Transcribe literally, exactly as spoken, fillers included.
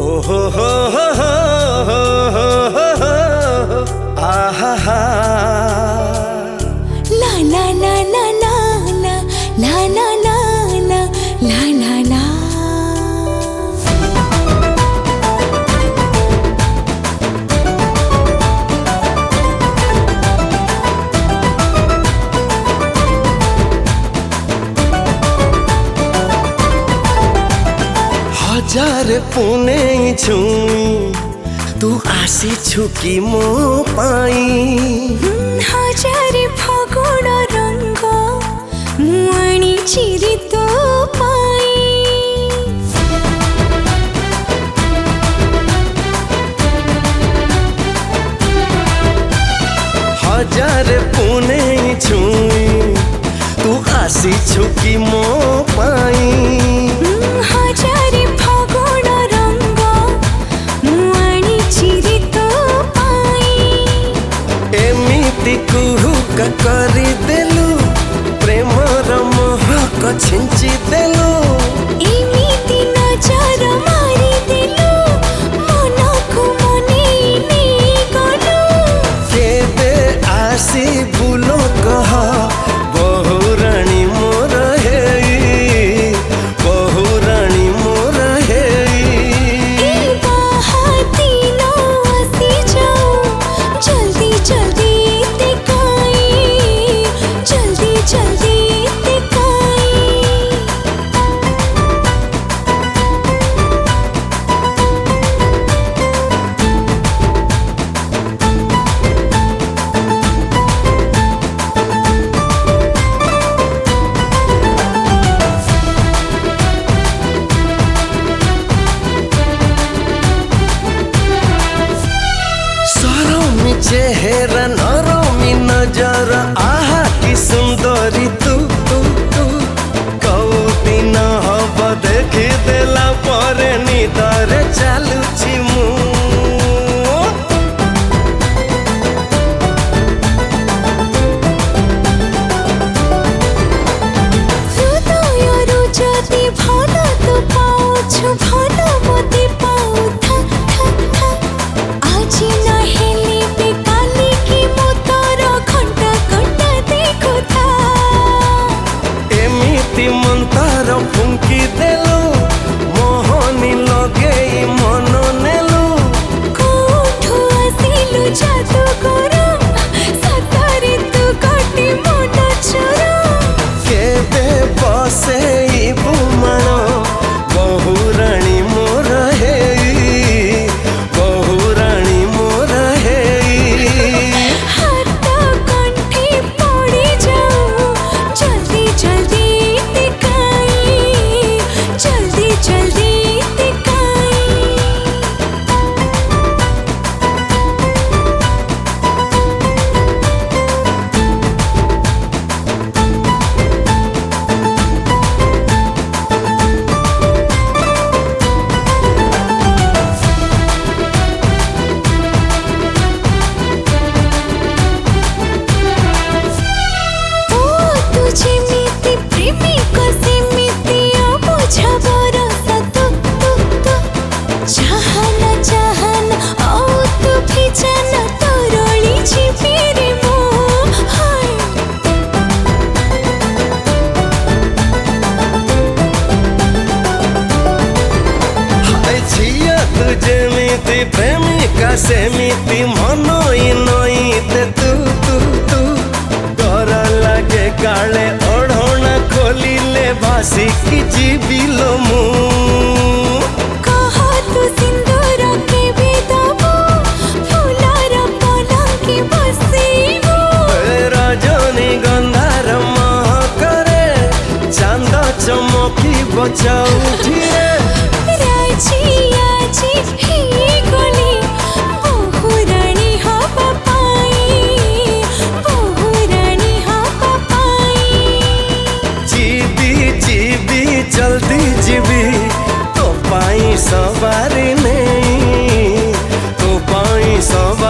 ओहो हो हो हो हो हो हो आहा हा ला ला ला ला ला ला ला ला ला ला ला ला ला हजार पुणे छुई तू आसी छुकी मो पाई हजार फागुण रंग मुआणी चिरी तो पाई हजार पुणे छुई तू आसी छुकी मो पाई हजार फागुण रंग मुआणी चिरी तो पाई एमिति कुहुक करी देलु प्रेमर महक छिंची देलु एमिति नजर मारी देलु मनकु मनेई नेई गलु केबे आसी बुलो कह बहुरानी मोर हेई बहुरानी मोर हेई ए बाहाती नो आसी जाओ जल्दी जल्दी दिखाई जल्दी जल्दी दिखाई सरमी चेहरा नरमी नजर आहा कि सुंदरी तू तू तू कौ दिन हब देखी देला परे निदरे चालुची मु हृदयरु जदि भल तु पाउछु भल मते पाउ था था था आजि नहेली बे काली की मो तोर घंटा घंटा देखु था एमिति मंतर फुंकी देलु मोहनी लगेई मन नेलु कोठु आसिलु जादू करो सतरे तू कटी मन चोरा केबे बसेई बुमण बहुरानी मोर हेई बहुरानी मोर हेई हाथ कंठी पड़ी जाओ जल्दी जल्दी दिखाई जल्दी जल्दी दिखाई ओ तुझे मिति प्रेमिक सेमिति बुझबर तू तू तू चाहन चाहन ओ तू भी जान तोरली छिपी रे मो हाय हाय झिया तू जेमिति प्रेमिका सेमिति मनई नई दे तू तू तू डर लागे काले ओढ़ना खोलिले भासी कि जीविलो मु कह तू सिंदूर के भी दबो फूलर पलंकी बसेबो रजनी गंधार महकरे चांद चमकी बचाऊ धिरे राजी आजी हे गली बहुरानी हवा पाई बहुरानी हवा पाई जीबी जीबी जल्दी जीबी तो पाई सवारी नहीं तो पाई सवारी